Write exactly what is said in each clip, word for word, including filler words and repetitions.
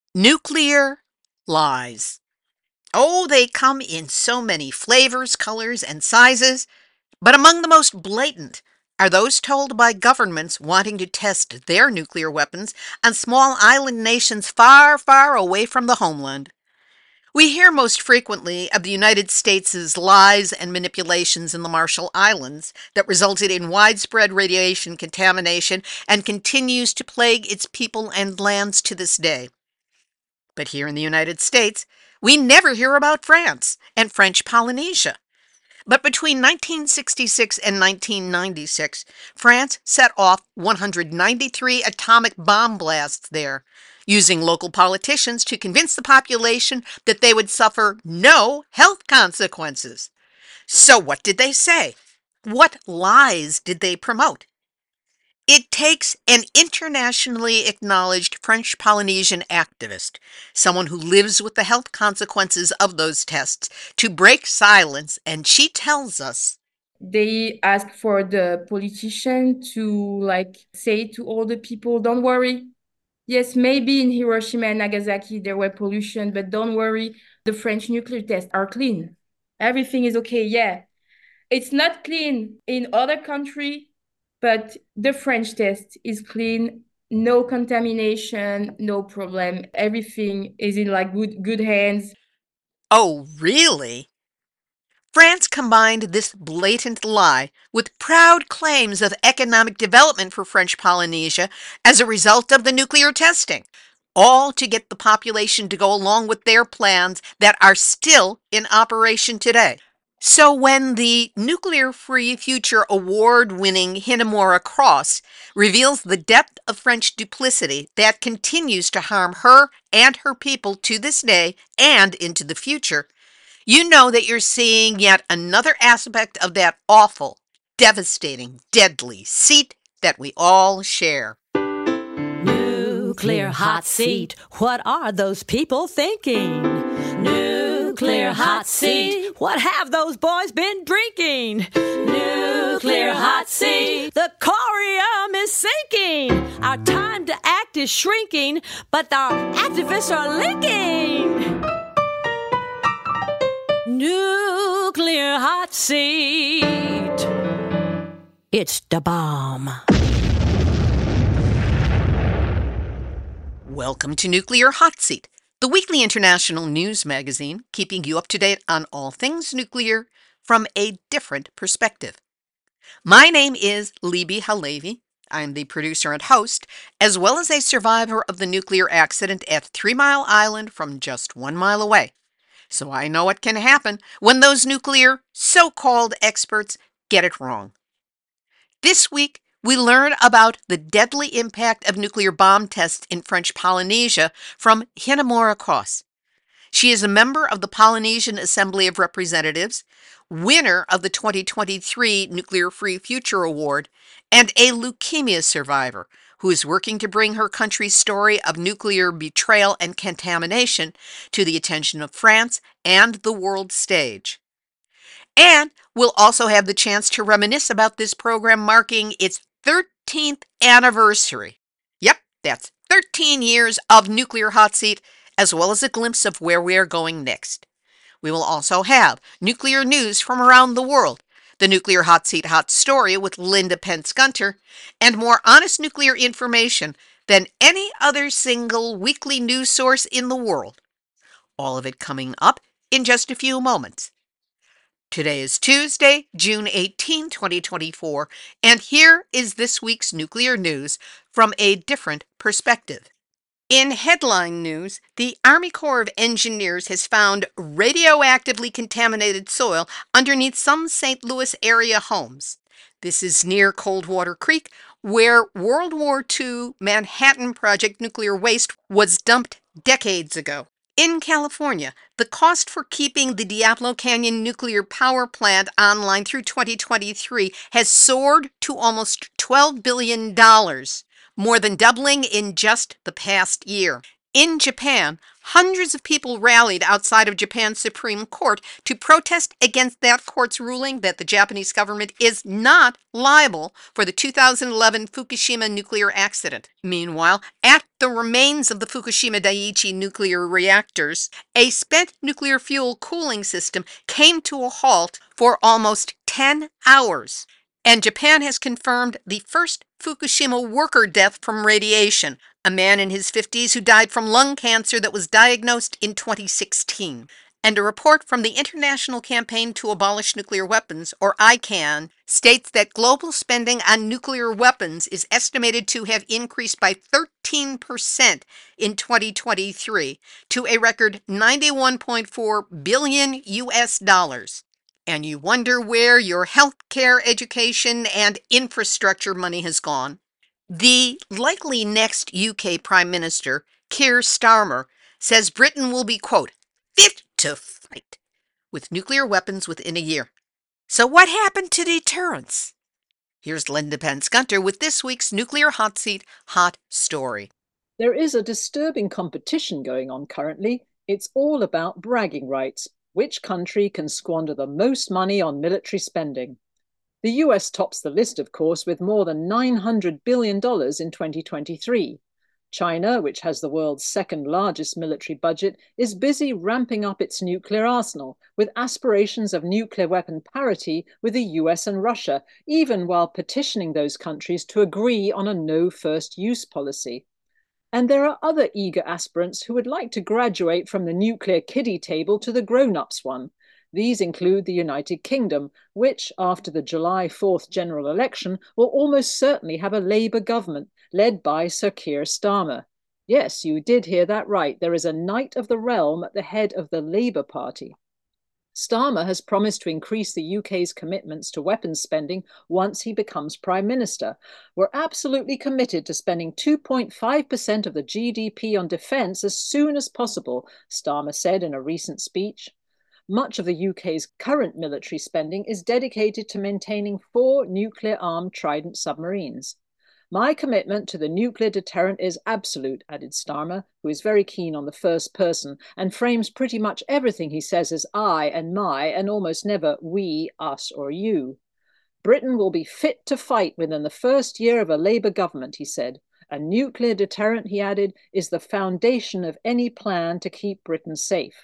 Nuclear lies. Oh, they come in so many flavors, colors, and sizes, but among the most blatant are those told by governments wanting to test their nuclear weapons on small island nations far, far away from the homeland. We hear most frequently of the United States' lies and manipulations in the Marshall Islands that resulted in widespread radiation contamination and continues to plague its people and lands to this day. But here in the United States, we never hear about France and French Polynesia. But between nineteen sixty-six and nineteen ninety-six, France set off one hundred ninety-three atomic bomb blasts there, using local politicians to convince the population that they would suffer no health consequences. So what did they say? What lies did they promote? It takes an internationally acknowledged French Polynesian activist, someone who lives with the health consequences of those tests, to break silence, and she tells us they ask for the politician to like say to all the people, don't worry. Yes, maybe in Hiroshima and Nagasaki there were pollution, but don't worry, the French nuclear tests are clean. Everything is okay. Yeah. It's not clean in other country, but the French test is clean, no contamination, no problem. Everything is in like good good hands. oh, really? France combined this blatant lie with proud claims of economic development for French Polynesia as a result of the nuclear testing, all to get the population to go along with their plans that are still in operation today. So when the Nuclear Free Future award-winning Hinamura Cross reveals the depth of French duplicity that continues to harm her and her people to this day and into the future, you know that you're seeing yet another aspect of that awful, devastating, deadly seat that we all share. Nuclear hot seat. What are those people thinking? Nuclear hot seat. What have those boys been drinking? Nuclear hot seat. The corium is sinking. Our time to act is shrinking, but our activists are linking. Nuclear hot seat. It's the bomb. Welcome to Nuclear Hot Seat, the weekly international news magazine keeping you up to date on all things nuclear from a different perspective. My name is Libby Halevi. I'm the producer and host, as well as a survivor of the nuclear accident at Three Mile Island from just one mile away. So I know what can happen when those nuclear so-called experts get it wrong. This week, we learn about the deadly impact of nuclear bomb tests in French Polynesia from Hinamura Cross. She is a member of the Polynesian Assembly of Representatives, winner of the twenty twenty-three Nuclear Free Future Award, and a leukemia survivor who is working to bring her country's story of nuclear betrayal and contamination to the attention of France and the world stage. And we'll also have the chance to reminisce about this program marking its thirteenth anniversary. Yep, that's thirteen years of Nuclear Hot Seat, as well as a glimpse of where we are going next. We will also have nuclear news from around the world, the Nuclear Hot Seat Hot Story with Linda Pence-Gunter, and more honest nuclear information than any other single weekly news source in the world. All of it coming up in just a few moments. Today is Tuesday, June eighteenth, twenty twenty-four, and here is this week's nuclear news from a different perspective. In headline news, the Army Corps of Engineers has found radioactively contaminated soil underneath some Saint Louis area homes. This is near Coldwater Creek, where World War Two Manhattan Project nuclear waste was dumped decades ago. In California, the cost for keeping the Diablo Canyon nuclear power plant online through twenty twenty-three has soared to almost twelve billion dollars, more than doubling in just the past year. In Japan, hundreds of people rallied outside of Japan's Supreme Court to protest against that court's ruling that the Japanese government is not liable for the two thousand eleven Fukushima nuclear accident. Meanwhile, at the remains of the Fukushima Daiichi nuclear reactors, a spent nuclear fuel cooling system came to a halt for almost ten hours. And Japan has confirmed the first Fukushima worker death from radiation, a man in his fifties who died from lung cancer that was diagnosed in twenty sixteen. And a report from the International Campaign to Abolish Nuclear Weapons, or I CAN, states that global spending on nuclear weapons is estimated to have increased by thirteen percent in twenty twenty-three to a record ninety-one point four billion U S dollars. And you wonder where your healthcare, education, and infrastructure money has gone. The likely next U K Prime Minister, Keir Starmer, says Britain will be, quote, fit to fight with nuclear weapons within a year. So what happened to deterrence? Here's Linda Pence-Gunter with this week's Nuclear Hot Seat Hot Story. There is a disturbing competition going on currently. It's all about bragging rights. Which country can squander the most money on military spending? The U S tops the list, of course, with more than nine hundred billion dollars in twenty twenty-three. China, which has the world's second largest military budget, is busy ramping up its nuclear arsenal, with aspirations of nuclear weapon parity with the U S and Russia, even while petitioning those countries to agree on a no first use policy. And there are other eager aspirants who would like to graduate from the nuclear kiddie table to the grown-ups one. These include the United Kingdom, which, after the July fourth general election, will almost certainly have a Labour government, led by Sir Keir Starmer. Yes, you did hear that right. There is a Knight of the Realm at the head of the Labour Party. Starmer has promised to increase the U K's commitments to weapons spending once he becomes Prime Minister. We're absolutely committed to spending two point five percent of the G D P on defence as soon as possible, Starmer said in a recent speech. Much of the U K's current military spending is dedicated to maintaining four nuclear-armed Trident submarines. My commitment to the nuclear deterrent is absolute, added Starmer, who is very keen on the first person and frames pretty much everything he says as I and my and almost never we, us or you. Britain will be fit to fight within the first year of a Labour government, he said. A nuclear deterrent, he added, is the foundation of any plan to keep Britain safe.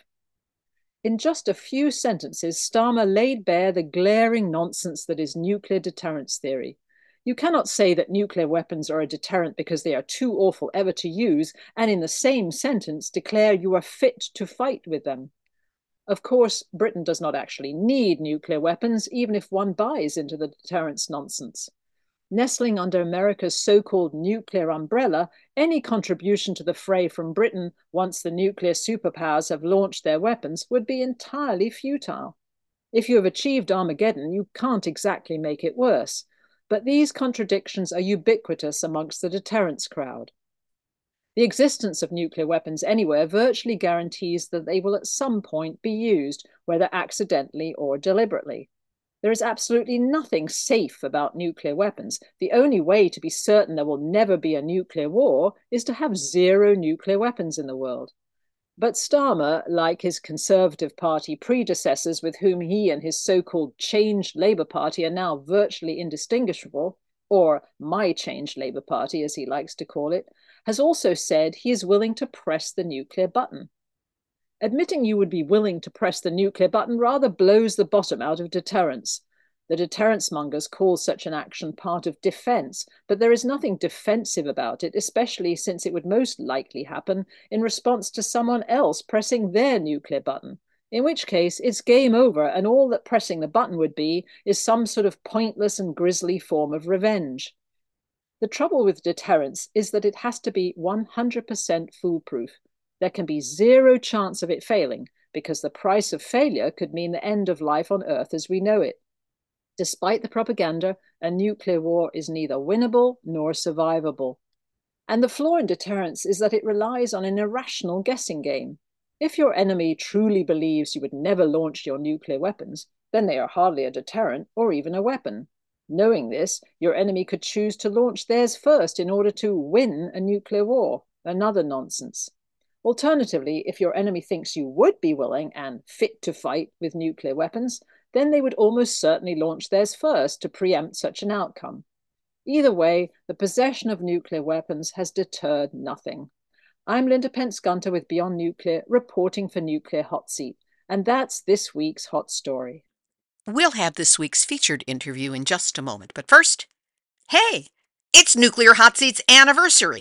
In just a few sentences, Starmer laid bare the glaring nonsense that is nuclear deterrence theory. You cannot say that nuclear weapons are a deterrent because they are too awful ever to use, and in the same sentence declare you are fit to fight with them. Of course, Britain does not actually need nuclear weapons, even if one buys into the deterrence nonsense. Nestling under America's so-called nuclear umbrella, any contribution to the fray from Britain once the nuclear superpowers have launched their weapons would be entirely futile. If you have achieved Armageddon, you can't exactly make it worse. But these contradictions are ubiquitous amongst the deterrence crowd. The existence of nuclear weapons anywhere virtually guarantees that they will at some point be used, whether accidentally or deliberately. There is absolutely nothing safe about nuclear weapons. The only way to be certain there will never be a nuclear war is to have zero nuclear weapons in the world. But Starmer, like his Conservative Party predecessors with whom he and his so-called changed Labour Party are now virtually indistinguishable, or my changed Labour Party as he likes to call it, has also said he is willing to press the nuclear button. Admitting you would be willing to press the nuclear button rather blows the bottom out of deterrence. The deterrence mongers call such an action part of defence, but there is nothing defensive about it, especially since it would most likely happen in response to someone else pressing their nuclear button, in which case it's game over and all that pressing the button would be is some sort of pointless and grisly form of revenge. The trouble with deterrence is that it has to be one hundred percent foolproof. There can be zero chance of it failing, because the price of failure could mean the end of life on Earth as we know it. Despite the propaganda, a nuclear war is neither winnable nor survivable. And the flaw in deterrence is that it relies on an irrational guessing game. If your enemy truly believes you would never launch your nuclear weapons, then they are hardly a deterrent or even a weapon. Knowing this, your enemy could choose to launch theirs first in order to win a nuclear war. Another nonsense. Alternatively, if your enemy thinks you would be willing and fit to fight with nuclear weapons, then they would almost certainly launch theirs first to preempt such an outcome. Either way, the possession of nuclear weapons has deterred nothing. I'm Linda Pence-Gunter with Beyond Nuclear, reporting for Nuclear Hot Seat, and that's this week's hot story. We'll have this week's featured interview in just a moment, but first, hey, it's Nuclear Hot Seat's anniversary.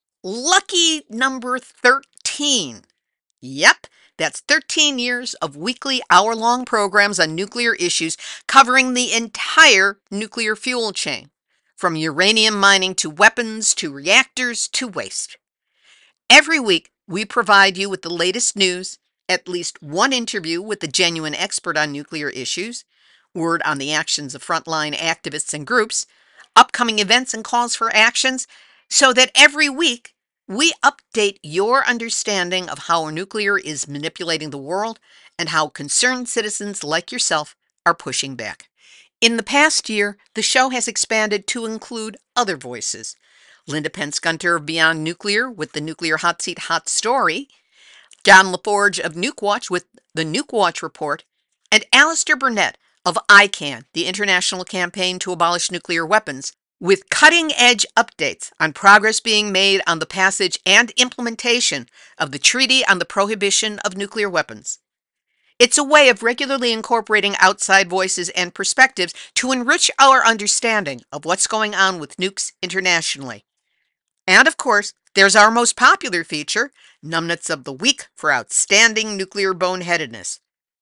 Lucky number thirteen. Yep, that's thirteen years of weekly hour-long programs on nuclear issues covering the entire nuclear fuel chain, from uranium mining to weapons to reactors to waste. Every week, we provide you with the latest news, at least one interview with a genuine expert on nuclear issues, word on the actions of frontline activists and groups, upcoming events and calls for actions, so that every week we update your understanding of how nuclear is manipulating the world and how concerned citizens like yourself are pushing back. In the past year, the show has expanded to include other voices. Linda Pence-Gunter of Beyond Nuclear with the Nuclear Hot Seat Hot Story, John LaForge of NukeWatch with the NukeWatch Report, and Alistair Burnett of I CAN, the International Campaign to Abolish Nuclear Weapons, with cutting-edge updates on progress being made on the passage and implementation of the Treaty on the Prohibition of Nuclear Weapons. It's a way of regularly incorporating outside voices and perspectives to enrich our understanding of what's going on with nukes internationally. And of course, there's our most popular feature, Numbnuts of the Week for Outstanding Nuclear Boneheadedness.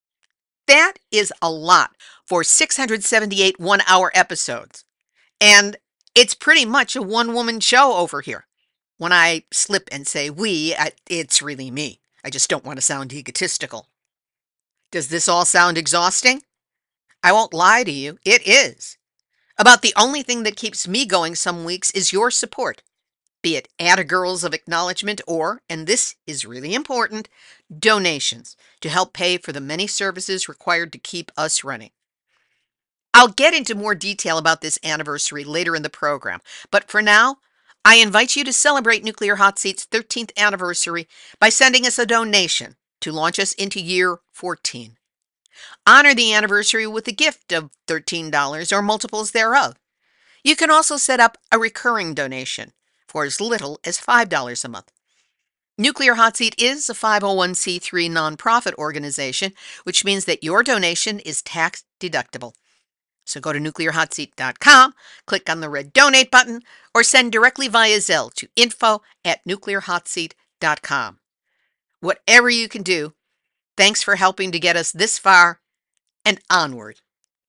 That is a lot for six hundred seventy-eight one-hour episodes. And it's pretty much a one-woman show over here. When I slip and say we, I, it's really me. I just don't want to sound egotistical. Does this all sound exhausting? I won't lie to you, it is. About the only thing that keeps me going some weeks is your support, be it atta-girls of acknowledgement or, and this is really important, donations to help pay for the many services required to keep us running. I'll get into more detail about this anniversary later in the program, but for now, I invite you to celebrate Nuclear Hot Seat's thirteenth anniversary by sending us a donation to launch us into year fourteen. Honor the anniversary with a gift of thirteen dollars or multiples thereof. You can also set up a recurring donation for as little as five dollars a month. Nuclear Hot Seat is a five oh one c three nonprofit organization, which means that your donation is tax deductible. So go to nuclear hot seat dot com, click on the red donate button, or send directly via Zelle to info at nuclear hot seat dot com. Whatever you can do, thanks for helping to get us this far and onward.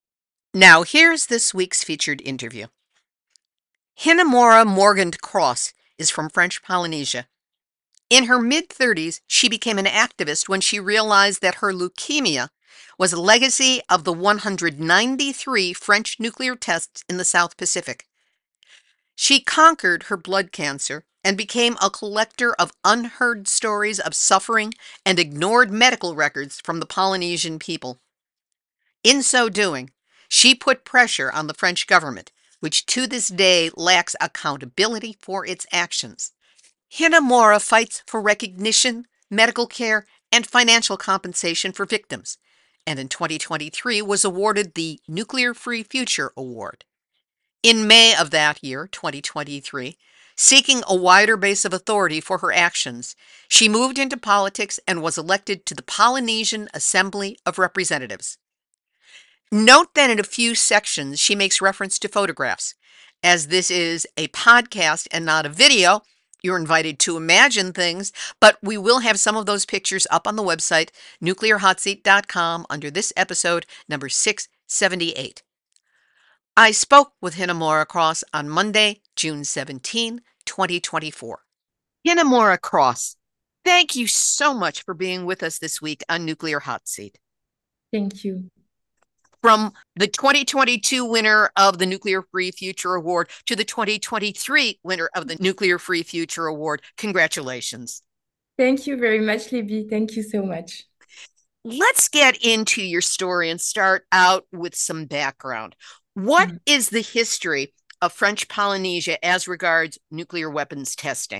Now here's this week's featured interview. Hinamora Morgant-Cross is from French Polynesia. In her mid-thirties, she became an activist when she realized that her leukemia was a legacy of the one hundred ninety-three French nuclear tests in the South Pacific. She conquered her blood cancer and became a collector of unheard stories of suffering and ignored medical records from the Polynesian people. In so doing, she put pressure on the French government, which to this day lacks accountability for its actions. Hinamora fights for recognition, medical care, and financial compensation for victims, and in twenty twenty-three was awarded the Nuclear Free Future Award. In May of that year, twenty twenty-three, seeking a wider base of authority for her actions, she moved into politics and was elected to the Polynesian Assembly of Representatives. Note that in a few sections she makes reference to photographs. As this is a podcast and not a video, you're invited to imagine things, but we will have some of those pictures up on the website, nuclear hot seat dot com, under this episode, number six seventy-eight. I spoke with Hinamora Cross on Monday, June seventeenth, twenty twenty-four. Hinamora Cross, thank you so much for being with us this week on Nuclear Hot Seat. Thank you. From the twenty twenty-two winner of the Nuclear Free Future Award to the twenty twenty-three winner of the Nuclear Free Future Award, congratulations. Thank you very much, Libby. Thank you so much. Let's get into your story and start out with some background. What mm-hmm. is the history of French Polynesia as regards nuclear weapons testing?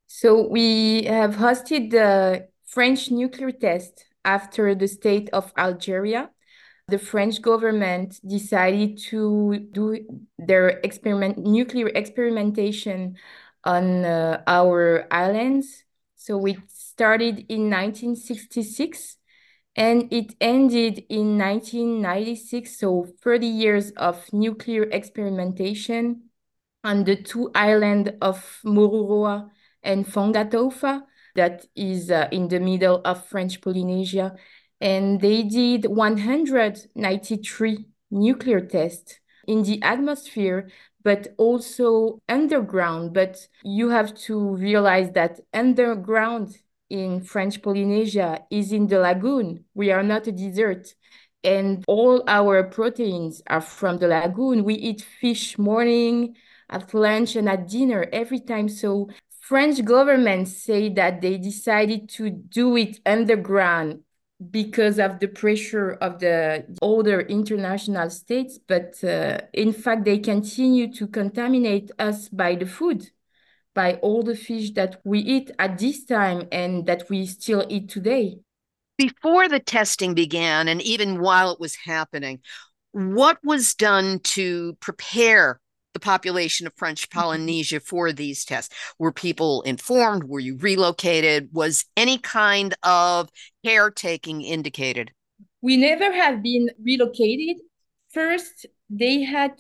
So we have hosted the French nuclear test after the state of Algeria. The French government decided to do their experiment, nuclear experimentation on uh, our islands. So it started in nineteen sixty-six and it ended in nineteen ninety-six. So thirty years of nuclear experimentation on the two islands of Mururoa and Fangatofa, that is uh, in the middle of French Polynesia. And they did one hundred ninety-three nuclear tests in the atmosphere, but also underground. But you have to realize that underground in French Polynesia is in the lagoon. We are not a desert. And all our proteins are from the lagoon. We eat fish morning, at lunch, and at dinner every time. So French government say that they decided to do it underground because of the pressure of the other international states, but uh, in fact, they continue to contaminate us by the food, by all the fish that we eat at this time and that we still eat today. Before the testing began, and even while it was happening, what was done to prepare the population of French Polynesia for these tests? Were people informed? Were you relocated? Was any kind of caretaking indicated? We never have been relocated. First, they had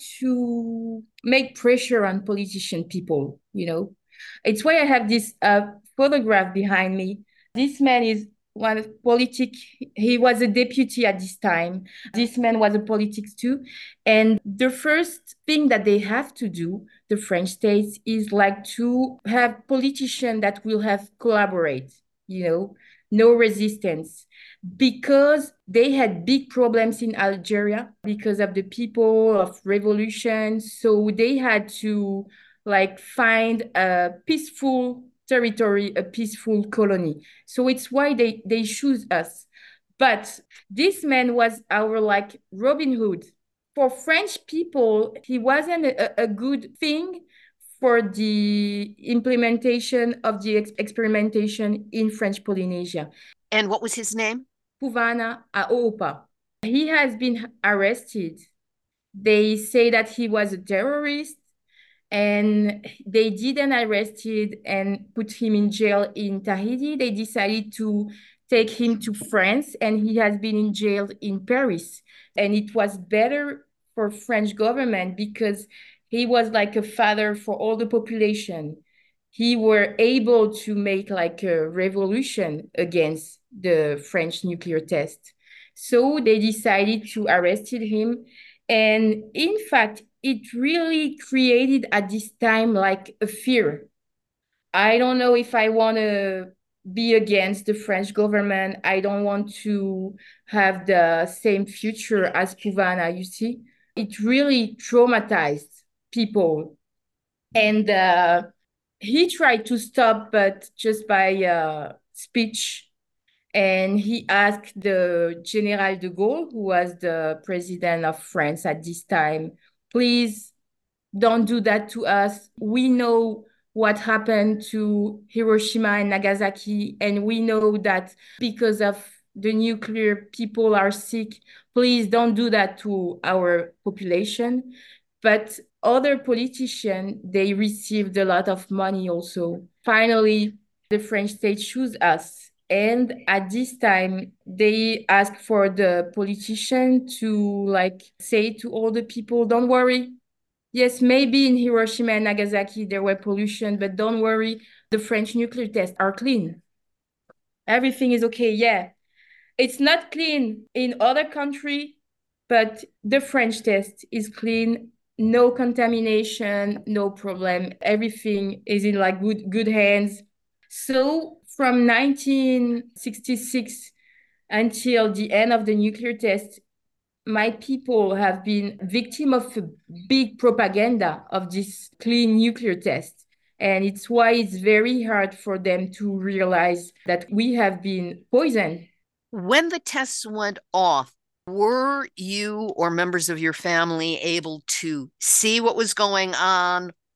to make pressure on politician people, you know. It's why I have this uh, photograph behind me. This man is one politic. He was a deputy at this time. This man was a politics too. And the first thing that they have to do, the French states, is like to have politicians that will have collaborate, you know, no resistance, because they had big problems in Algeria because of the people of revolution. So they had to like find a peaceful territory, a peaceful colony. So it's why they, they choose us. But this man was our like Robin Hood. For French people, he wasn't a, a good thing for the implementation of the ex experimentation in French Polynesia. And what was his name? Puvana Aopa. He has been arrested. They say that he was a terrorist, and they didn't arrest him and put him in jail in Tahiti. They decided to take him to France, and he has been in jail in Paris. And it was better for French government because he was like a father for all the population. He were able to make like a revolution against the French nuclear test. So they decided to arrest him. And in fact, it really created at this time like a fear. I don't know if I want to be against the French government. I don't want to have the same future as Puvana, you see. It really traumatized people. And uh, he tried to stop, but just by uh, speech. And he asked the General de Gaulle, who was the president of France at this time, please don't do that to us. We know what happened to Hiroshima and Nagasaki, and we know that because of the nuclear, people are sick. Please don't do that to our population. But other politicians, they received a lot of money also. Finally, the French state chose us. And at this time, they asked for the politician to like say to all the people, don't worry. Yes, maybe in Hiroshima and Nagasaki, there were pollution, but don't worry, the French nuclear tests are clean. Everything is okay, yeah. It's not clean in other countries, but the French test is clean, no contamination, no problem. Everything is in like good, good hands. So from nineteen sixty-six until the end of the nuclear test, my people have been victim of a big propaganda of this clean nuclear test. And it's why it's very hard for them to realize that we have been poisoned. When the tests went off, were you or members of your family able to see what was going on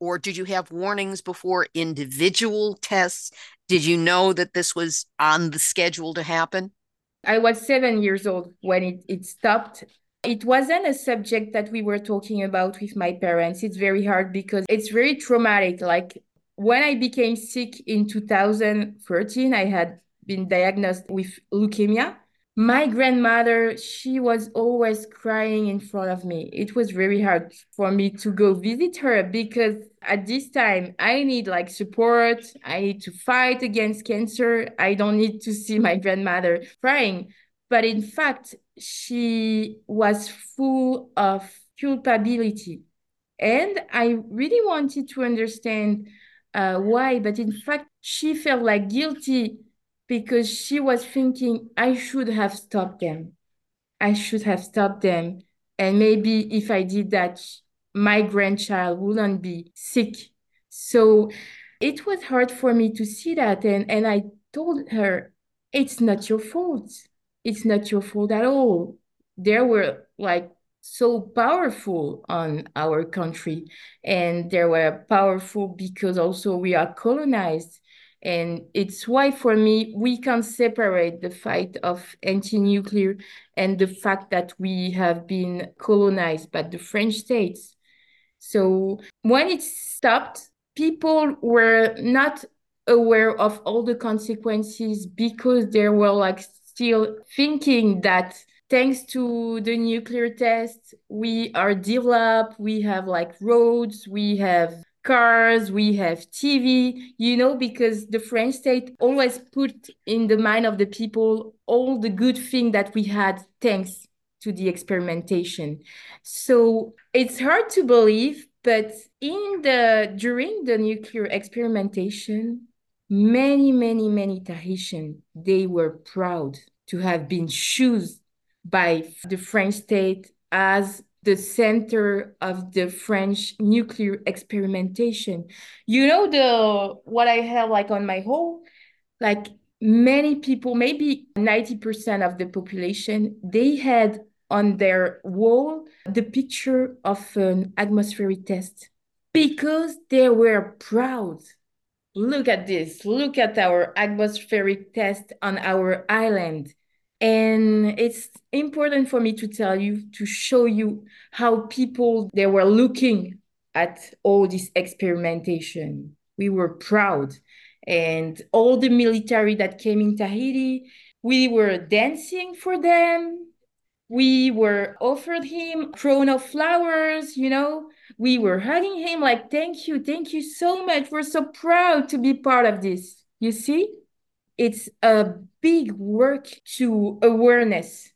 or did you have warnings before individual tests? Did you know that this was on the schedule to happen? I was seven years old when it, it stopped. It wasn't a subject that we were talking about with my parents. It's very hard because it's very traumatic. Like when I became sick in two thousand thirteen, I had been diagnosed with leukemia. My grandmother, she was always crying in front of me. It was very hard for me to go visit her because at this time I need like support. I need to fight against cancer. I don't need to see my grandmother crying. But in fact, she was full of culpability. And I really wanted to understand uh, why. But in fact, she felt like guilty because she was thinking, I should have stopped them. I should have stopped them. And maybe if I did that, my grandchild wouldn't be sick. So it was hard for me to see that. And, and I told her, it's not your fault. It's not your fault at all. There were like so powerful on our country, and they were powerful because also we are colonized. And it's why, for me, we can't separate the fight of anti-nuclear and the fact that we have been colonized by the French states. So when it stopped, people were not aware of all the consequences because they were like still thinking that thanks to the nuclear test, we are developed, we have like roads, we have cars, we have T V, you know, because the French state always put in the mind of the people all the good thing that we had thanks to the experimentation. So it's hard to believe, but in the during the nuclear experimentation, many, many, many Tahitians, they were proud to have been chosen by the French state as the center of the French nuclear experimentation. You know, the what I have like on my wall, like many people, maybe ninety percent of the population, they had on their wall the picture of an atmospheric test because they were proud. Look at this. Look at our atmospheric test on our island. And it's important for me to tell you, to show you how people, they were looking at all this experimentation. We were proud. And all the military that came in Tahiti, we were dancing for them. We were offered him crown of flowers, you know. We were hugging him like, thank you, thank you so much. We're so proud to be part of this. You see? It's a big work to awareness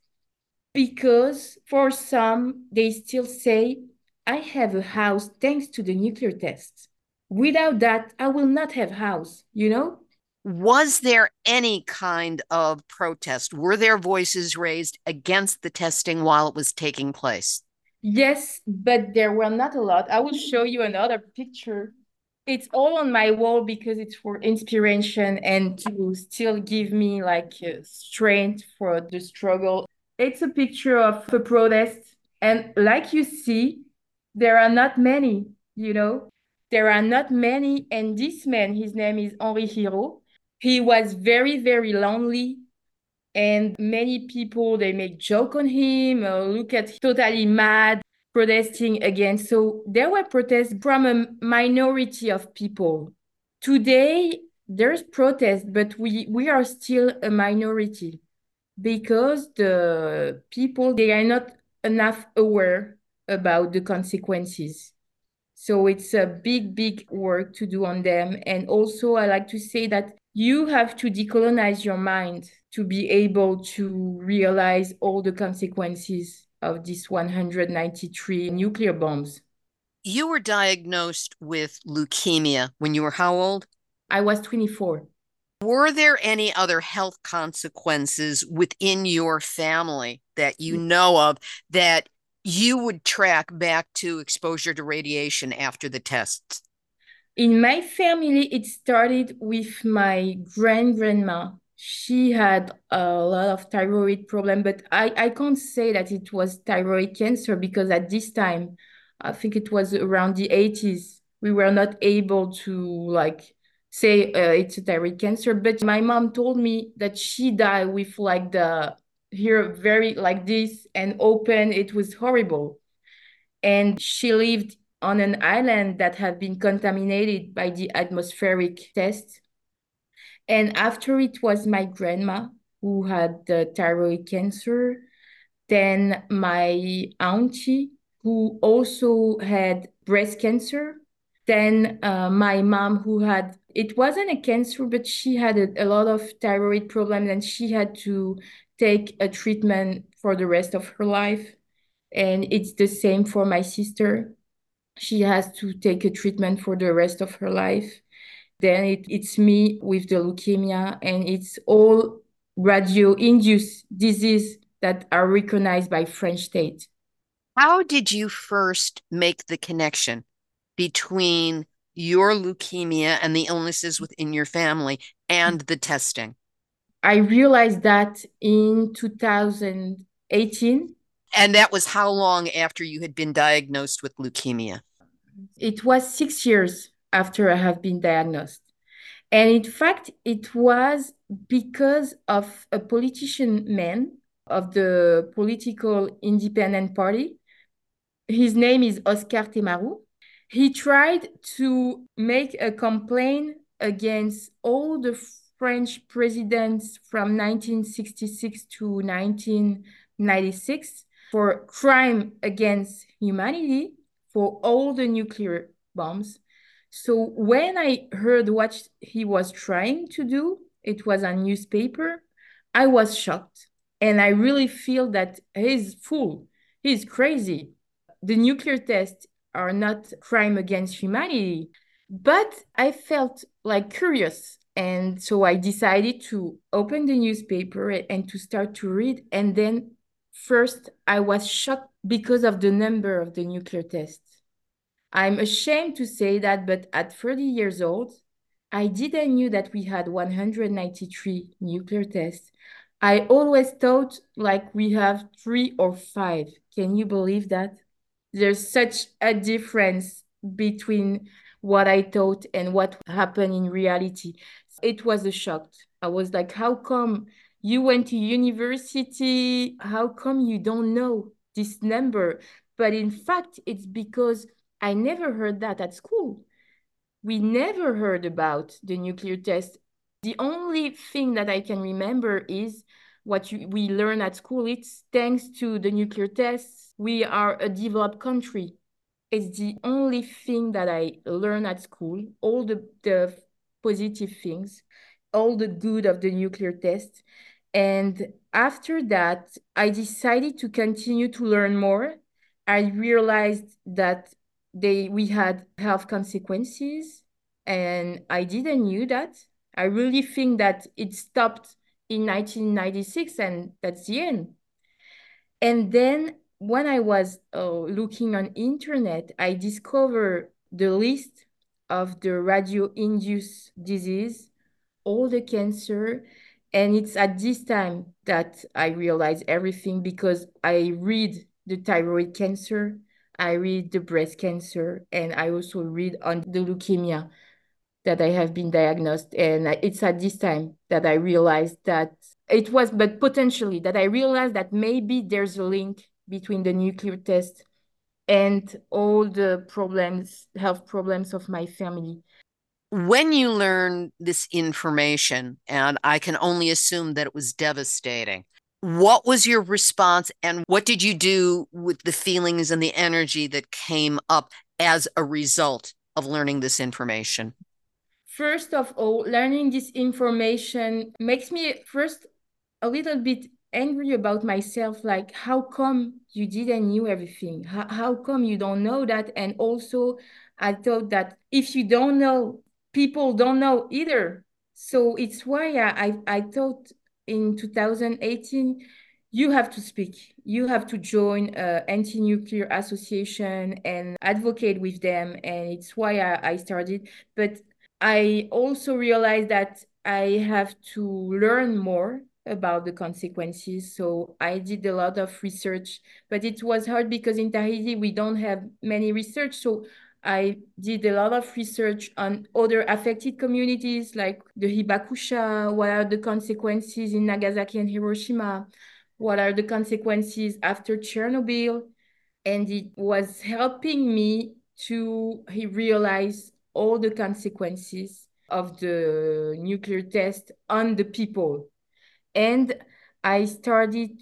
because for some, they still say, I have a house thanks to the nuclear tests. Without that, I will not have house, you know? Was there any kind of protest? Were there voices raised against the testing while it was taking place? Yes, but there were not a lot. I will show you another picture. It's all on my wall because it's for inspiration and to still give me like uh, strength for the struggle. It's a picture of a protest. And like you see, there are not many, you know, there are not many. And this man, his name is Henri Hiro. He was very, very lonely. And many people, they make joke on him, uh, look at totally mad, protesting against. So there were protests from a minority of people. Today, there's protests, but we, we are still a minority because the people, they are not enough aware about the consequences. So it's a big, big work to do on them. And also, I like to say that you have to decolonize your mind to be able to realize all the consequences of these one hundred ninety-three nuclear bombs. You were diagnosed with leukemia when you were how old? I was twenty-four. Were there any other health consequences within your family that you know of that you would track back to exposure to radiation after the tests? In my family, it started with my grand-grandma. She had a lot of thyroid problem, but I, I can't say that it was thyroid cancer because at this time, I think it was around the eighties. we were not able to like say uh, it's a thyroid cancer. But my mom told me that she died with like the hair very like this and open. It was horrible. And she lived on an island that had been contaminated by the atmospheric test. And after it was my grandma who had the thyroid cancer, then my auntie who also had breast cancer, then uh, my mom who had, it wasn't a cancer, but she had a, a lot of thyroid problems and she had to take a treatment for the rest of her life. And it's the same for my sister. She has to take a treatment for the rest of her life. Then it, it's me with the leukemia, and it's all radio-induced disease that are recognized by French state. How did you first make the connection between your leukemia and the illnesses within your family and the testing? I realized that in two thousand eighteen. And that was how long after you had been diagnosed with leukemia? It was six years after I have been diagnosed. And in fact, it was because of a politician man of the political independent party. His name is Oscar Temaru. He tried to make a complaint against all the French presidents from nineteen sixty-six to nineteen ninety-six for crime against humanity, for all the nuclear bombs. So when I heard what he was trying to do, it was a newspaper, I was shocked. And I really feel that he's fool, he's crazy. The nuclear tests are not crime against humanity. But I felt like curious. And so I decided to open the newspaper and to start to read. And then first I was shocked because of the number of the nuclear tests. I'm ashamed to say that, but at thirty years old, I didn't knew that we had one hundred ninety-three nuclear tests. I always thought like we have three or five. Can you believe that? There's such a difference between what I thought and what happened in reality. It was a shock. I was like, how come you went to university? How come you don't know this number? But in fact, it's because I never heard that at school. We never heard about the nuclear test. The only thing that I can remember is what you, we learn at school. It's thanks to the nuclear tests, we are a developed country. It's the only thing that I learned at school, all the, the positive things, all the good of the nuclear test. And after that, I decided to continue to learn more. I realized that they we had health consequences, and I didn't knew that. I really think that it stopped in nineteen ninety-six, and that's the end. And then when I was uh, looking on internet, I discovered the list of the radio-induced disease, all the cancer. And it's at this time that I realized everything, because I read the thyroid cancer, I read the breast cancer, and I also read on the leukemia that I have been diagnosed. And it's at this time that I realized that it was, but potentially that I realized that maybe there's a link between the nuclear test and all the problems, health problems of my family. When you learn this information, and I can only assume that it was devastating, what was your response, and what did you do with the feelings and the energy that came up as a result of learning this information? First of all, learning this information makes me first a little bit angry about myself. Like, how come you didn't knew everything? How, how come you don't know that? And also, I thought that if you don't know, people don't know either. So it's why I, I, I thought in two thousand eighteen, you have to speak. You have to join an anti-nuclear association and advocate with them. And it's why I, I started. But I also realized that I have to learn more about the consequences. So I did a lot of research, but it was hard because in Tahiti, we don't have many research. So I did a lot of research on other affected communities like the Hibakusha. What are the consequences in Nagasaki and Hiroshima? What are the consequences after Chernobyl? And it was helping me to realize all the consequences of the nuclear test on the people. And I started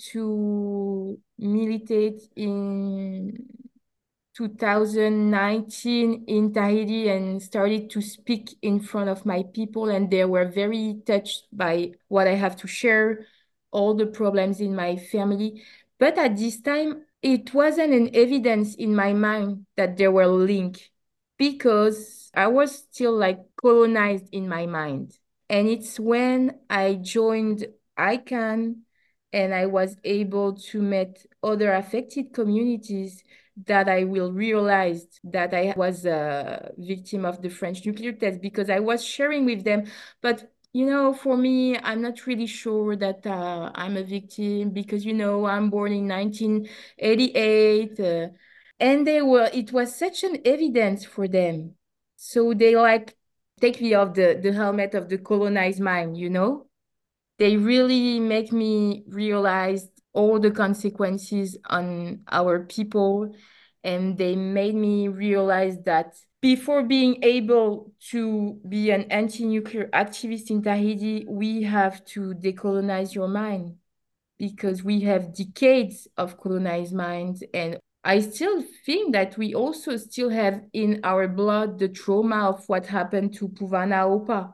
to militate in two thousand nineteen in Tahiti and started to speak in front of my people, and they were very touched by what I have to share, all the problems in my family. But at this time, it wasn't an evidence in my mind that there were links because I was still like colonized in my mind. And it's when I joined I CAN and I was able to meet other affected communities that I will realize that I was a victim of the French nuclear test because I was sharing with them. But, you know, for me, I'm not really sure that uh, I'm a victim because, you know, I'm born in nineteen eighty-eight. Uh, and they were, it was such an evidence for them. So they like take me off the, the helmet of the colonized mind, you know? They really make me realize all the consequences on our people. And they made me realize that before being able to be an anti-nuclear activist in Tahiti, we have to decolonize your mind because we have decades of colonized minds. And I still think that we also still have in our blood the trauma of what happened to Puvana Opa.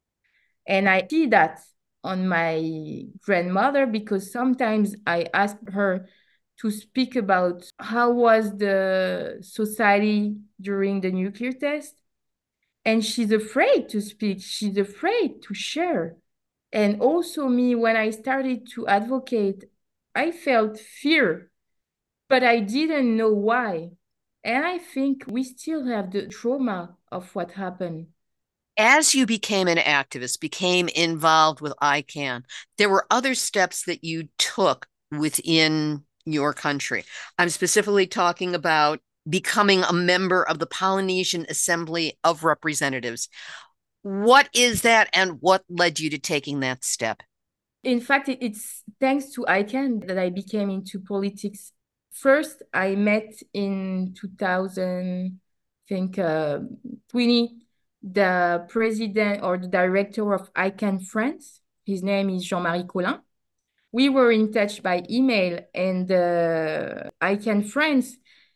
And I see that on my grandmother because sometimes I ask her to speak about how was the society during the nuclear test. And she's afraid to speak. She's afraid to share. And also me, when I started to advocate, I felt fear, but I didn't know why. And I think we still have the trauma of what happened. As you became an activist, became involved with I CAN, there were other steps that you took within your country. I'm specifically talking about becoming a member of the Polynesian Assembly of Representatives. What is that, and what led you to taking that step? In fact, it's thanks to I CAN that I became into politics. First, I met in two thousand, I think, uh, twenty, the president or the director of I CAN France. His name is Jean-Marie Collin. We were in touch by email, and uh, I CAN France,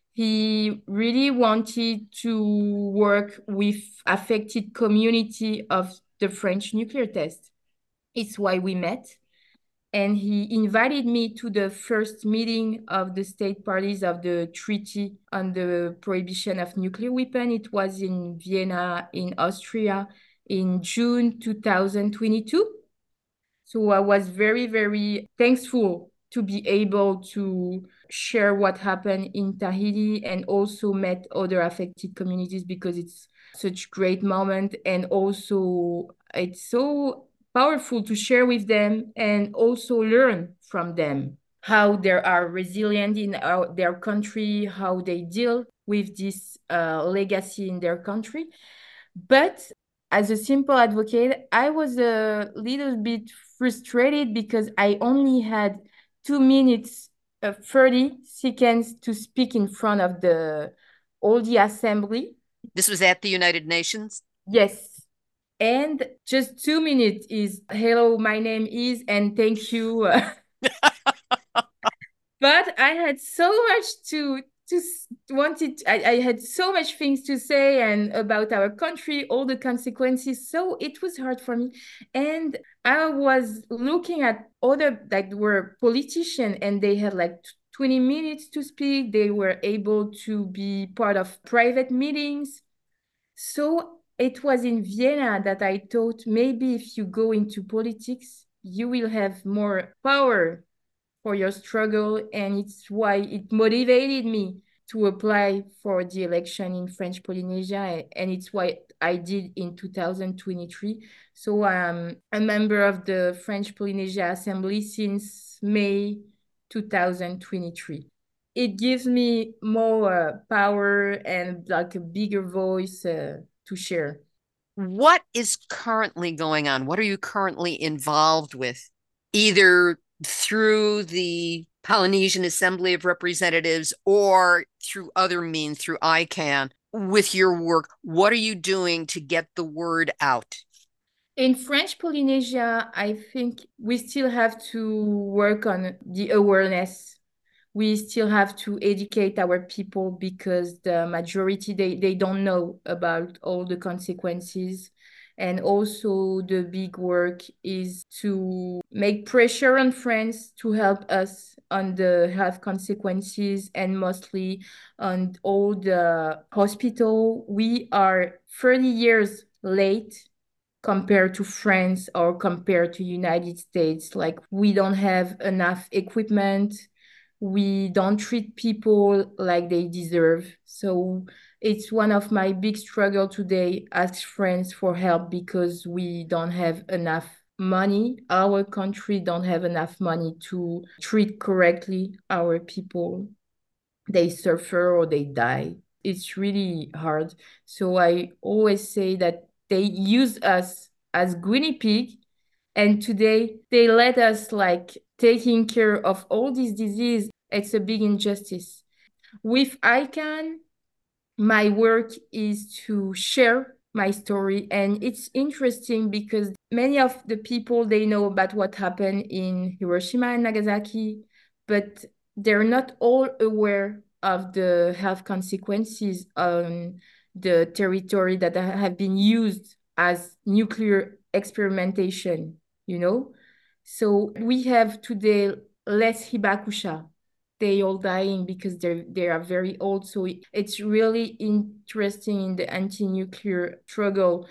he really wanted to work with affected community of the French nuclear test. It's why we met. And he invited me to the first meeting of the state parties of the Treaty on the Prohibition of Nuclear Weapons. It was in Vienna, in Austria, in June two thousand twenty-two. So I was very, very thankful to be able to share what happened in Tahiti and also met other affected communities because it's such a great moment. And also it's so powerful to share with them and also learn from them how they are resilient in our, their country, how they deal with this uh, legacy in their country. But as a simple advocate, I was a little bit frustrated because I only had two minutes, uh, thirty seconds to speak in front of the all the assembly. This was at the United Nations? Yes. And just two minutes is, hello, my name is, and thank you. But I had so much to to wanted I, I had so much things to say and about our country, all the consequences. So it was hard for me. And I was looking at other that were politicians and they had like twenty minutes to speak. They were able to be part of private meetings. So it was in Vienna that I thought maybe if you go into politics, you will have more power for your struggle. And it's why it motivated me to apply for the election in French Polynesia. And it's what I did in two thousand twenty-three. So I'm a member of the French Polynesia Assembly since May two thousand twenty-three. it gives me more uh, power and like a bigger voice uh, to share. What is currently going on? What are you currently involved with, either through the Polynesian Assembly of Representatives or through other means, through I CAN, with your work? What are you doing to get the word out? In French Polynesia, I think we still have to work on the awareness. We still have to educate our people because the majority, they, they don't know about all the consequences. And also the big work is to make pressure on France to help us on the health consequences and mostly on all the hospital. We are thirty years late compared to France or compared to United States. Like we don't have enough equipment. We don't treat people like they deserve. So it's one of my big struggle today. Ask France for help because we don't have enough money. Our country don't have enough money to treat correctly our people. They suffer or they die. It's really hard. So I always say that they use us as guinea pig, and today they let us like taking care of all these disease. It's a big injustice. With I CAN, my work is to share my story, and it's interesting because many of the people, they know about what happened in Hiroshima and Nagasaki, but they're not all aware of the health consequences on the territory that have been used as nuclear experimentation, you know? So we have today less hibakusha. They all dying because they're they are very old. So it's really interesting in the anti-nuclear struggle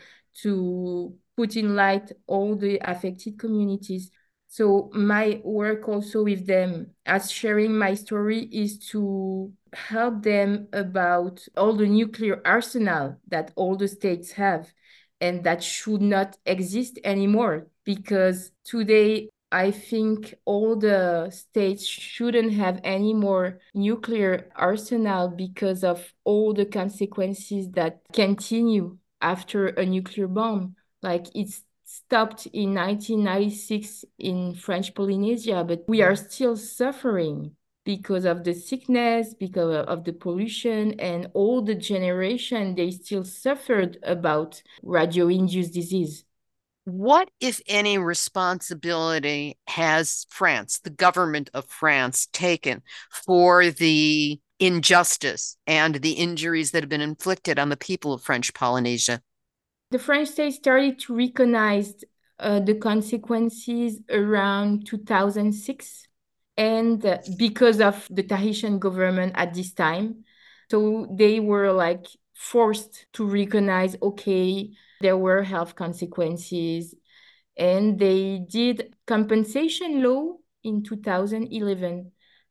to put in light all the affected communities. So my work also with them as sharing my story is to help them about all the nuclear arsenal that all the states have and that should not exist anymore, because today I think all the states shouldn't have any more nuclear arsenal because of all the consequences that continue after a nuclear bomb. Like it's stopped in nineteen ninety-six in French Polynesia, but we are still suffering because of the sickness, because of the pollution, and all the generation, they still suffered about radio-induced disease. What, if any, responsibility has France, the government of France, taken for the injustice and the injuries that have been inflicted on the people of French Polynesia? The French state started to recognize uh, the consequences around two thousand six, and uh, because of the Tahitian government at this time. So they were like forced to recognize, okay, there were health consequences, and they did compensation law in two thousand eleven.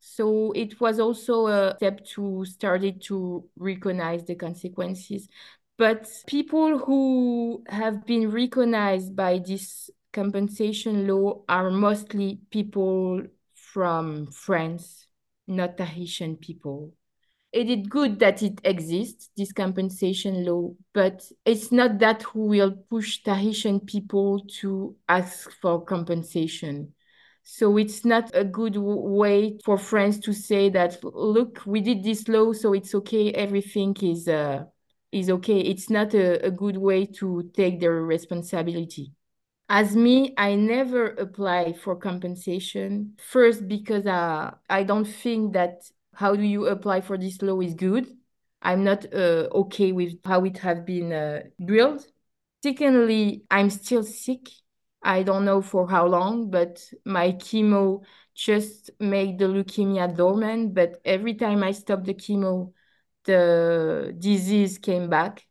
So it was also a step to started to recognize the consequences. But people who have been recognized by this compensation law are mostly people from France, not Tahitian people. It is good that it exists, this compensation law, but it's not that who will push Tahitian people to ask for compensation. So it's not a good way for France to say that, look, we did this law, so it's okay, everything is uh, is okay. It's not a, a good way to take their responsibility. As me, I never apply for compensation. First, because uh, I don't think that how do you apply for this law is good. I'm not uh, okay with how it have been uh, drilled. Secondly, I'm still sick. I don't know for how long, but my chemo just made the leukemia dormant. But every time I stop the chemo, the disease came back.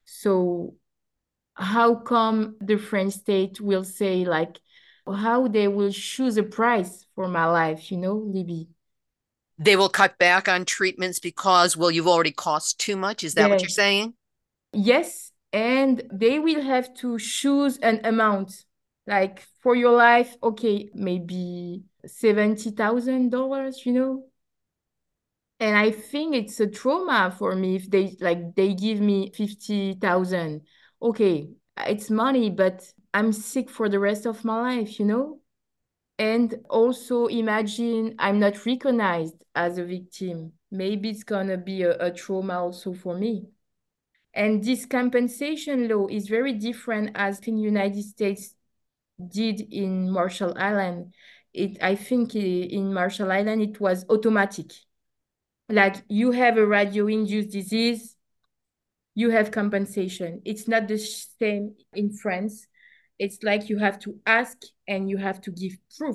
So how come the French state will say like how they will choose a price for my life, you know, Libby? They will cut back on treatments because, well, you've already cost too much. Is that what you're Yes. saying? Yes, and they will have to choose an amount. Like for your life, okay, maybe seventy thousand dollars, you know? And I think it's a trauma for me if they like they give me fifty thousand. Okay, it's money, but I'm sick for the rest of my life, you know? And also imagine I'm not recognized as a victim. Maybe it's gonna be a, a trauma also for me. And this compensation law is very different as in United States did in Marshall Island. It I think in Marshall Island it was automatic. Like you have a radio-induced disease, you have compensation. It's not the same in France. It's like you have to ask and you have to give proof.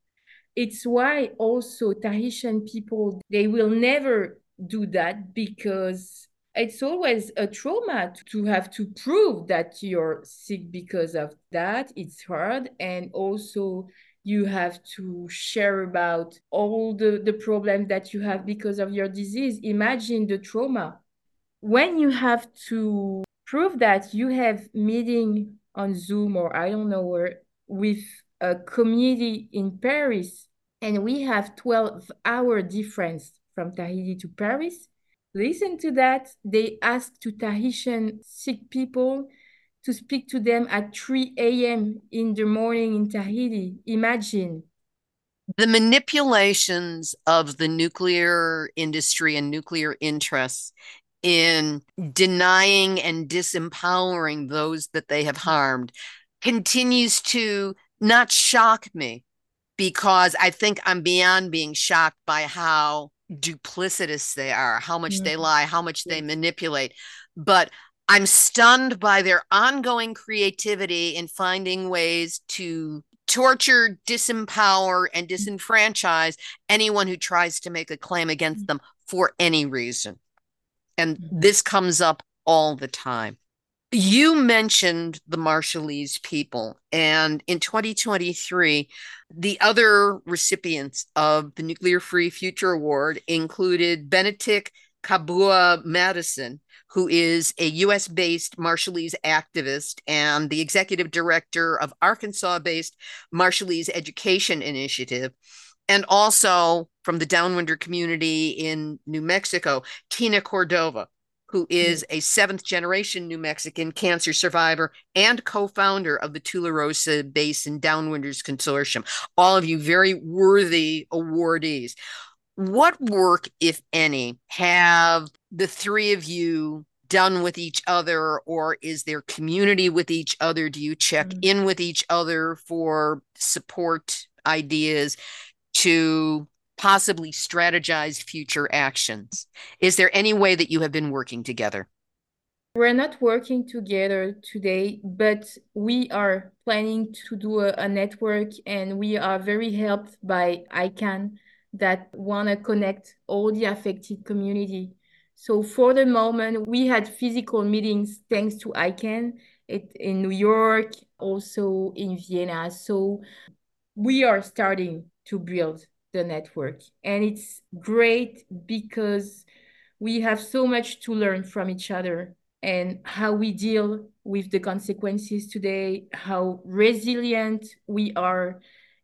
It's why also Tahitian people, they will never do that because it's always a trauma to have to prove that you're sick because of that. It's hard. And also you have to share about all the, the problems that you have because of your disease. Imagine the trauma. When you have to prove that you have meeting on Zoom or I don't know where with a community in Paris, and we have twelve hour difference from Tahiti to Paris. Listen to that. They ask to Tahitian sick people to speak to them at three a m in the morning in Tahiti. Imagine. The manipulations of the nuclear industry and nuclear interests in denying and disempowering those that they have harmed continues to not shock me, because I think I'm beyond being shocked by how duplicitous they are, how much mm-hmm. they lie, how much they manipulate. But I'm stunned by their ongoing creativity in finding ways to torture, disempower, and disenfranchise anyone who tries to make a claim against them for any reason. And mm-hmm. this comes up all the time. You mentioned the Marshallese people, and in twenty twenty-three, the other recipients of the Nuclear Free Future Award included Benedict Kabua Madison, who is a U S-based Marshallese activist and the executive director of Arkansas-based Marshallese Education Initiative, and also from the Downwinder community in New Mexico, Tina Cordova, who is a seventh-generation New Mexican cancer survivor and co-founder of the Tularosa Basin Downwinders Consortium. All of you very worthy awardees. What work, if any, have the three of you done with each other, or is there community with each other? Do you check mm-hmm. in with each other for support ideas to possibly strategize future actions? Is there any way that you have been working together? We're not working together today, but we are planning to do a, a network, and we are very helped by I CAN that want to connect all the affected community. So for the moment, we had physical meetings thanks to I CAN it, in New York, also in Vienna. So we are starting to build the network, and it's great because we have so much to learn from each other and how we deal with the consequences today, how resilient we are.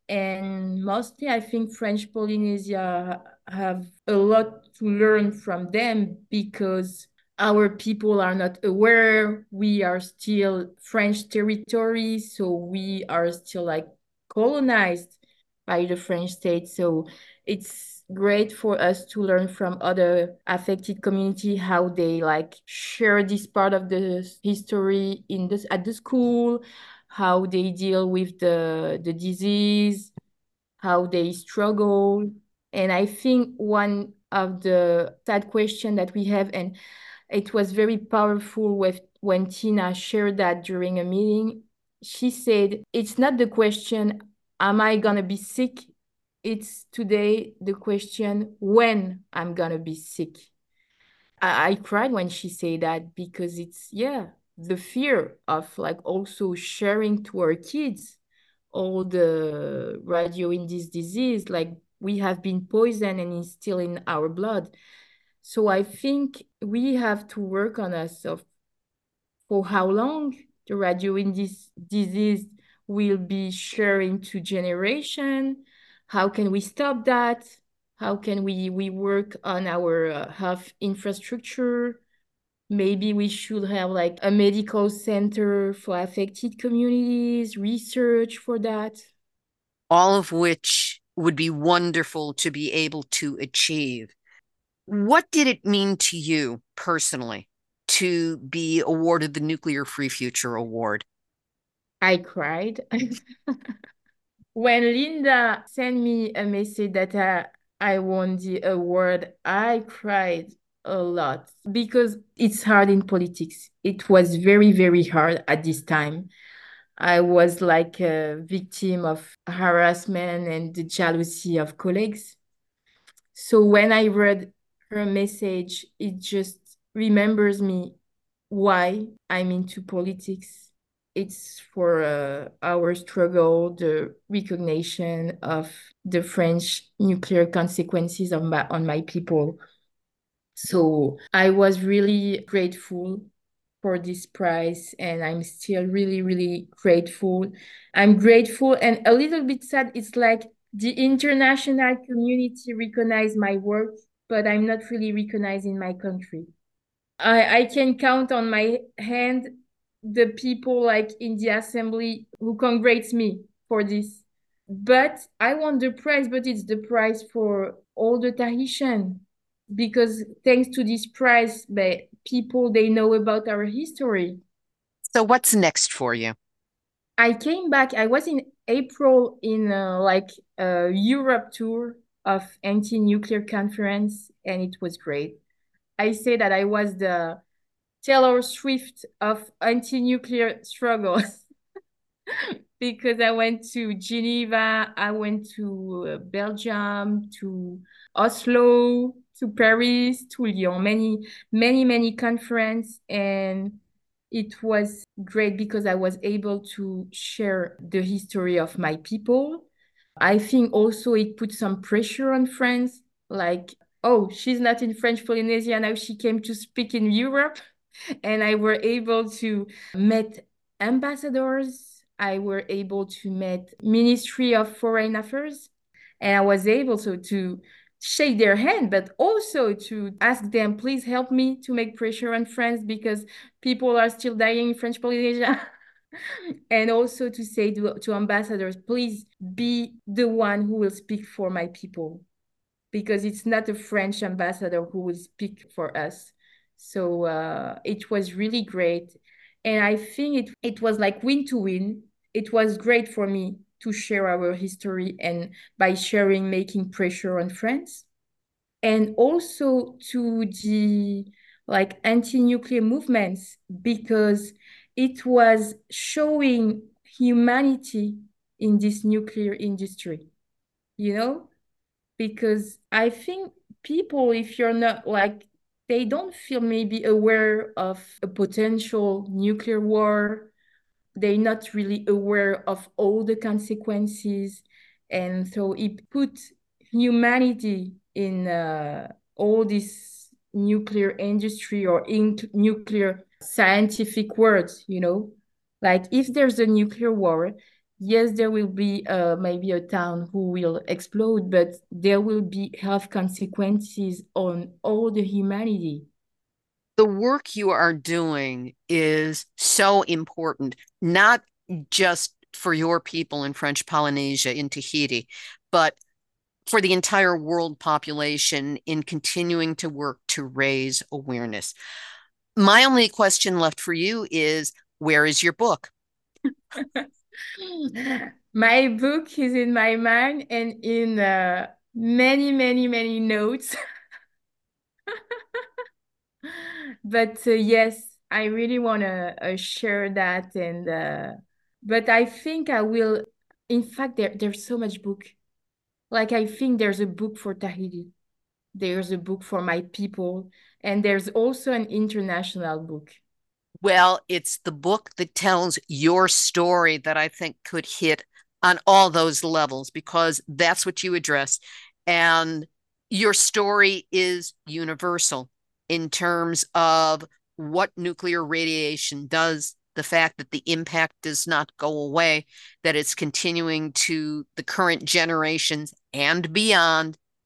And mostly I think French Polynesia have a lot to learn from them because our people are not aware. We are still French territory, so we are still like colonized by the French state. So it's great for us to learn from other affected community how they like share this part of the history in this at the school, how they deal with the the disease, how they struggle. And I think one of the sad question that we have, and it was very powerful with when Tina shared that during a meeting, she said, it's not the question, am I gonna be sick? It's today the question, when I'm gonna be sick. I, I cried when she said that because it's, yeah, the fear of like also sharing to our kids all the radio-induced disease, like we have been poisoned and it's still in our blood. So I think we have to work on us of for how long the radio-induced disease will be sharing to generation. How can we stop that? How can we, we work on our uh, health infrastructure? Maybe we should have like a medical center for affected communities, research for that. All of which would be wonderful to be able to achieve. What did it mean to you personally to be awarded the Nuclear Free Future Award? I cried. When Linda sent me a message that I, I won the award, I cried a lot because it's hard in politics. It was very, very hard at this time. I was like a victim of harassment and the jealousy of colleagues. So when I read her message, it just remembers me why I'm into politics. It's for uh, our struggle, the recognition of the French nuclear consequences of my, on my people. So I was really grateful for this prize, and I'm still really, really grateful. I'm grateful and a little bit sad. It's like the international community recognized my work, but I'm not really recognized in my country. I, I can count on my hand the people like in the assembly who congrats me for this. But I won the prize, but it's the prize for all the Tahitian. Because thanks to this prize, the people, they know about our history. So what's next for you? I came back, I was in April in uh, like a Europe tour of anti-nuclear conference, and it was great. I say that I was the Taylor Swift of anti-nuclear struggles because I went to Geneva, I went to uh, Belgium, to Oslo, to Paris, to Lyon, many, many, many conferences. And it was great because I was able to share the history of my people. I think also it put some pressure on France, like, oh, she's not in French Polynesia, now she came to speak in Europe. And I were able to meet ambassadors. I were able to meet Ministry of Foreign Affairs. And I was able so to shake their hand, but also to ask them, please help me to make pressure on France because people are still dying in French Polynesia. And also to say to, to ambassadors, please be the one who will speak for my people, because it's not a French ambassador who will speak for us. So uh, it was really great. And I think it, it was like win to win. It was great for me to share our history and by sharing, making pressure on France. And also to the like anti-nuclear movements, because it was showing humanity in this nuclear industry, you know? Because I think people, if you're not like, they don't feel maybe aware of a potential nuclear war. They're not really aware of all the consequences. And so it put humanity in uh, all this nuclear industry or in nuclear scientific words, you know? Like if there's a nuclear war, yes, there will be uh, maybe a town who will explode, but there will be health consequences on all the humanity. The work you are doing is so important, not just for your people in French Polynesia, in Tahiti, but for the entire world population in continuing to work to raise awareness. My only question left for you is, where is your book? My book is in my mind and in uh, many, many, many notes. But uh, yes, I really want to uh, share that. And uh, but I think I will. In fact, there there's so much book. Like I think there's a book for Tahiti. There's a book for my people, and there's also an international book. Well, it's the book that tells your story that I think could hit on all those levels, because that's what you address. And your story is universal in terms of what nuclear radiation does, the fact that the impact does not go away, that it's continuing to the current generations and beyond,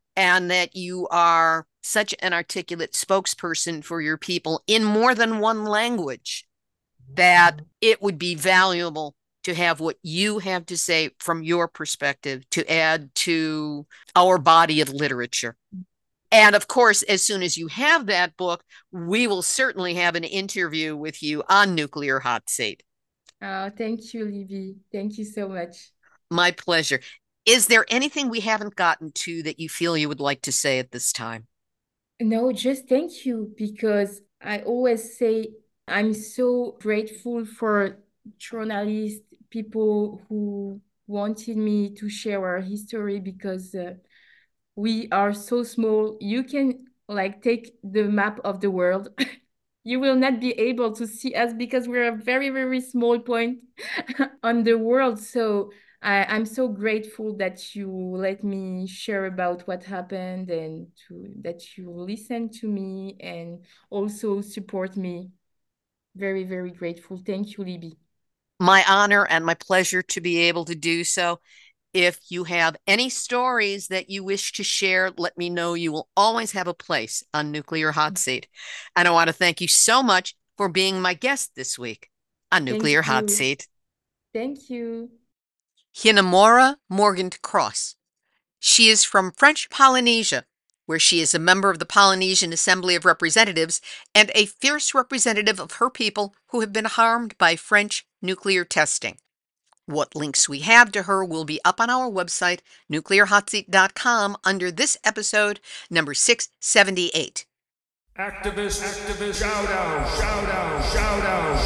and that you are such an articulate spokesperson for your people in more than one language, that it would be valuable to have what you have to say from your perspective to add to our body of literature. And of course, as soon as you have that book, we will certainly have an interview with you on Nuclear Hot Seat. Oh, thank you, Libby. Thank you so much. My pleasure. Is there anything we haven't gotten to that you feel you would like to say at this time? No, just thank you, because I always say I'm so grateful for journalists, people who wanted me to share our history, because uh, we are so small. You can like take the map of the world. You will not be able to see us because we're a very, very small point on the world. So I, I'm so grateful that you let me share about what happened, and to that you listen to me and also support me. Very, very grateful. Thank you, Libby. My honor and my pleasure to be able to do so. If you have any stories that you wish to share, let me know. You will always have a place on Nuclear Hot Seat. And I want to thank you so much for being my guest this week on Nuclear Hot you. Seat. Thank you. Hinamora Morgant Cross. She is from French Polynesia, where she is a member of the Polynesian Assembly of Representatives and a fierce representative of her people who have been harmed by French nuclear testing. What links we have to her will be up on our website, nuclear hot seat dot com, under this episode, number six seventy-eight. Activist, activist, shout out, shout out, shout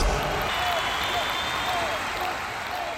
out.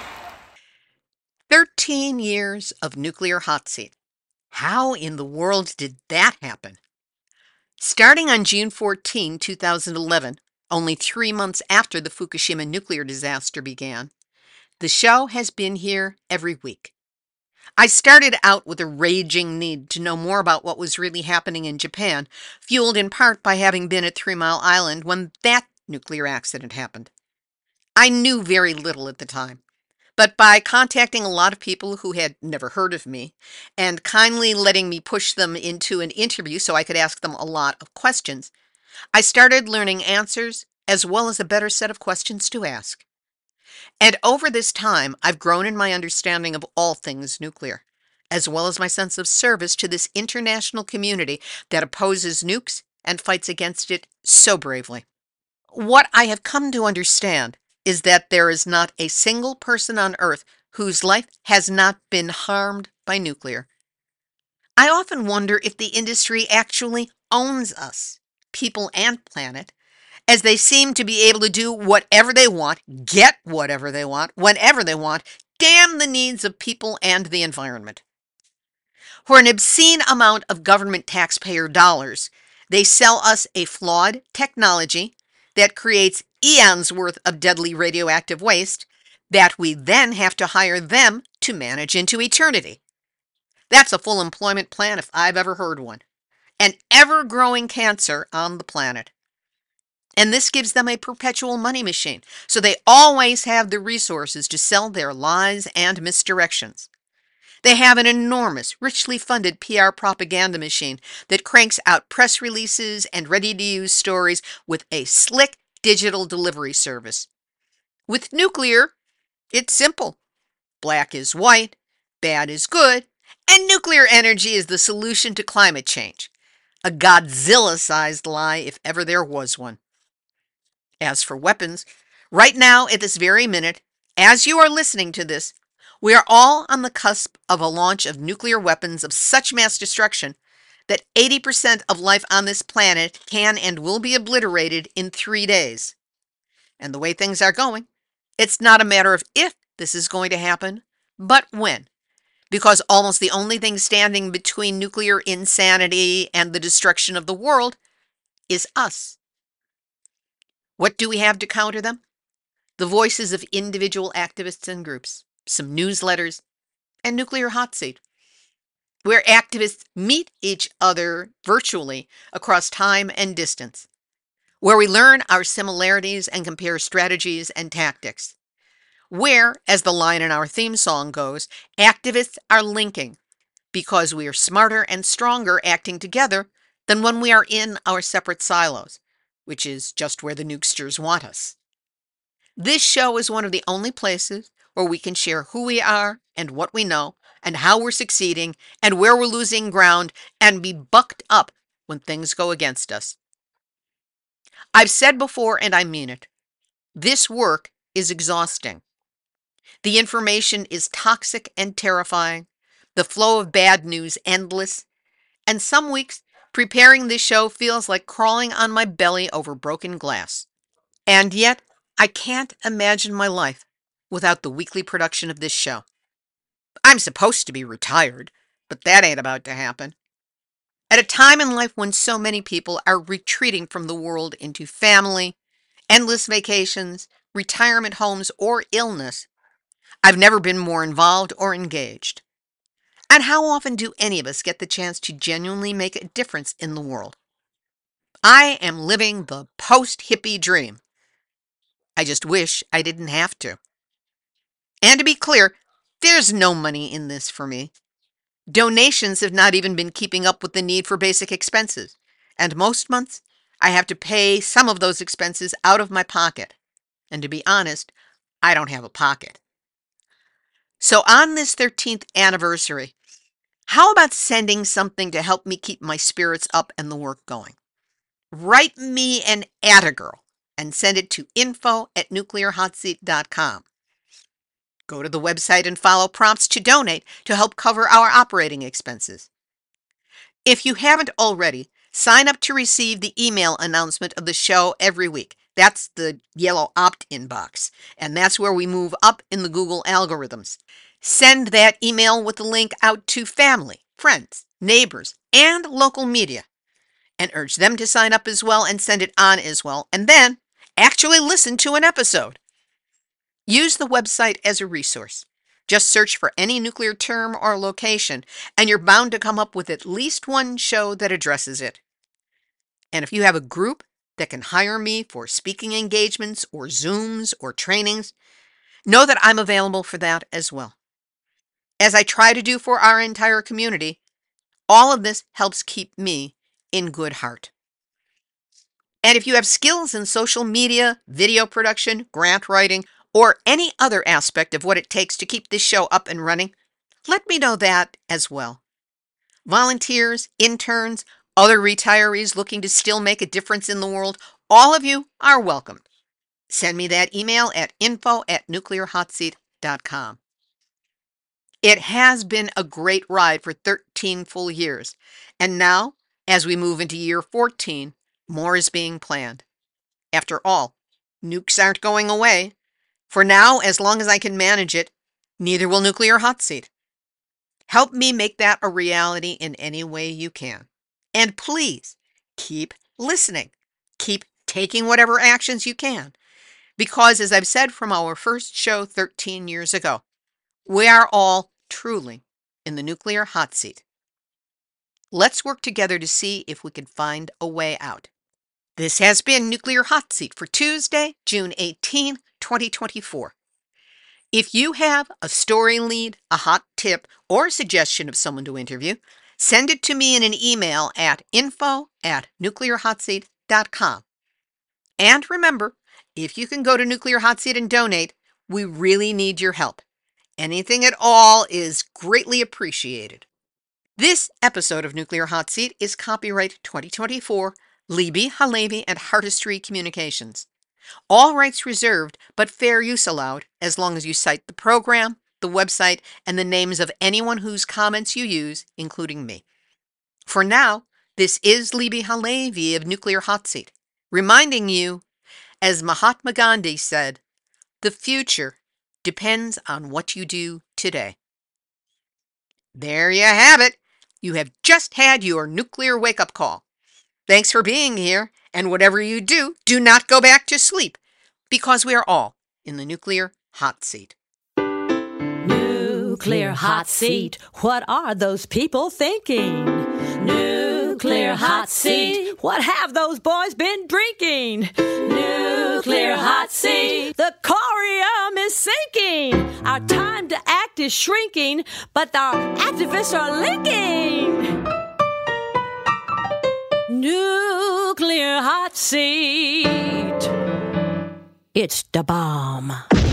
thirteen years of Nuclear Hot Seat. How in the world did that happen? Starting on June fourteenth, two thousand eleven, only three months after the Fukushima nuclear disaster began, the show has been here every week. I started out with a raging need to know more about what was really happening in Japan, fueled in part by having been at Three Mile Island when that nuclear accident happened. I knew very little at the time, but by contacting a lot of people who had never heard of me and kindly letting me push them into an interview so I could ask them a lot of questions, I started learning answers as well as a better set of questions to ask. And over this time, I've grown in my understanding of all things nuclear, as well as my sense of service to this international community that opposes nukes and fights against it so bravely. What I have come to understand is that there is not a single person on Earth whose life has not been harmed by nuclear. I often wonder if the industry actually owns us, people and planet, as they seem to be able to do whatever they want, get whatever they want, whenever they want, damn the needs of people and the environment. For an obscene amount of government taxpayer dollars, they sell us a flawed technology that creates eons worth of deadly radioactive waste that we then have to hire them to manage into eternity. That's a full employment plan if I've ever heard one. An ever-growing cancer on the planet. And this gives them a perpetual money machine, so they always have the resources to sell their lies and misdirections. They have an enormous, richly funded P R propaganda machine that cranks out press releases and ready-to-use stories with a slick digital delivery service. With nuclear, it's simple. Black is white, bad is good, and nuclear energy is the solution to climate change. A Godzilla-sized lie if ever there was one. As for weapons, right now, at this very minute, as you are listening to this, we are all on the cusp of a launch of nuclear weapons of such mass destruction that eighty percent of life on this planet can and will be obliterated in three days. And the way things are going, it's not a matter of if this is going to happen, but when. Because almost the only thing standing between nuclear insanity and the destruction of the world is us. What do we have to counter them? The voices of individual activists and groups, some newsletters, and Nuclear Hot Seat, where activists meet each other virtually across time and distance, where we learn our similarities and compare strategies and tactics, where, as the line in our theme song goes, activists are linking because we are smarter and stronger acting together than when we are in our separate silos, which is just where the nukesters want us. This show is one of the only places where we can share who we are and what we know and how we're succeeding and where we're losing ground and be bucked up when things go against us. I've said before, and I mean it, this work is exhausting. The information is toxic and terrifying, the flow of bad news endless, and some weeks preparing this show feels like crawling on my belly over broken glass. And yet, I can't imagine my life without the weekly production of this show. I'm supposed to be retired, but that ain't about to happen. At a time in life when so many people are retreating from the world into family, endless vacations, retirement homes, or illness, I've never been more involved or engaged. And how often do any of us get the chance to genuinely make a difference in the world? I am living the post-hippie dream. I just wish I didn't have to. And to be clear, there's no money in this for me. Donations have not even been keeping up with the need for basic expenses, and most months I have to pay some of those expenses out of my pocket. And to be honest, I don't have a pocket. So on this thirteenth anniversary, how about sending something to help me keep my spirits up and the work going? Write me an Attagirl and send it to info at nuclear hot seat dot com. Go to the website and follow prompts to donate to help cover our operating expenses. If you haven't already, sign up to receive the email announcement of the show every week. That's the yellow opt-in box, and that's where we move up in the Google algorithms. Send that email with the link out to family, friends, neighbors, and local media, and urge them to sign up as well and send it on as well, and then actually listen to an episode. Use the website as a resource. Just search for any nuclear term or location, and you're bound to come up with at least one show that addresses it. And if you have a group that can hire me for speaking engagements or Zooms or trainings, know that I'm available for that as well. As I try to do for our entire community, all of this helps keep me in good heart. And if you have skills in social media, video production, grant writing, or any other aspect of what it takes to keep this show up and running, let me know that as well. Volunteers, interns, other retirees looking to still make a difference in the world, all of you are welcome. Send me that email at info at nuclear hot seat dot com. It has been a great ride for thirteen full years, and now, as we move into year fourteen, more is being planned. After all, nukes aren't going away. For now, as long as I can manage it, neither will Nuclear Hot Seat. Help me make that a reality in any way you can. And please, keep listening. Keep taking whatever actions you can. Because, as I've said from our first show thirteen years ago, we are all truly in the nuclear hot seat. Let's work together to see if we can find a way out. This has been Nuclear Hot Seat for Tuesday, June eighteenth, twenty twenty-four. If you have a story lead, a hot tip, or a suggestion of someone to interview, send it to me in an email at info at nuclear hot seat dot com. And remember, if you can go to Nuclear Hot Seat and donate, we really need your help. Anything at all is greatly appreciated. This episode of Nuclear Hot Seat is copyright twenty twenty-four, Libby Halevi and Heartistry Communications. All rights reserved, but fair use allowed, as long as you cite the program, the website, and the names of anyone whose comments you use, including me. For now, this is Libby Halevi of Nuclear Hot Seat, reminding you, as Mahatma Gandhi said, the future depends on what you do today. There you have it. You have just had your nuclear wake-up call. Thanks for being here, and whatever you do, do not go back to sleep, because we are all in the nuclear hot seat. Nuclear hot seat. What are those people thinking? Nuclear hot seat. What have those boys been drinking? Nuclear hot seat. The corium is sinking. Our time to act impact is shrinking, but the activists are linking. Nuclear hot seat. It's the bomb.